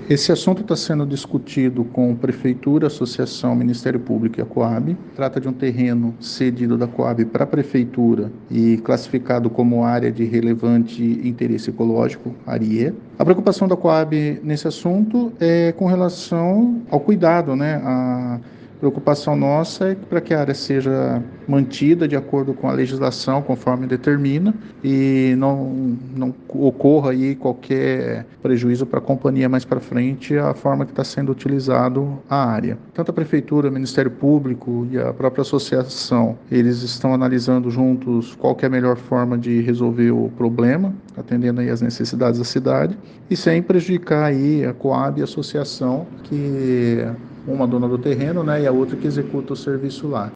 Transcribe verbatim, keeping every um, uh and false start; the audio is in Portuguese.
Esse assunto está sendo discutido com Prefeitura, Associação, Ministério Público e a Coab. Trata de um terreno cedido da Coab para a Prefeitura e classificado como área de relevante interesse ecológico, ARIE. A preocupação da Coab nesse assunto é com relação ao cuidado, né? A preocupação nossa é para que a área seja mantida de acordo com a legislação, conforme determina, e não, não ocorra aí qualquer prejuízo para a companhia mais para frente, a forma que está sendo utilizado a área. Tanto a Prefeitura, o Ministério Público e a própria associação, eles estão analisando juntos qual que é a melhor forma de resolver o problema, atendendo aí as necessidades da cidade, e sem prejudicar aí a Coab e a associação, que uma dona do terreno, né, e a outra que executa o serviço lá.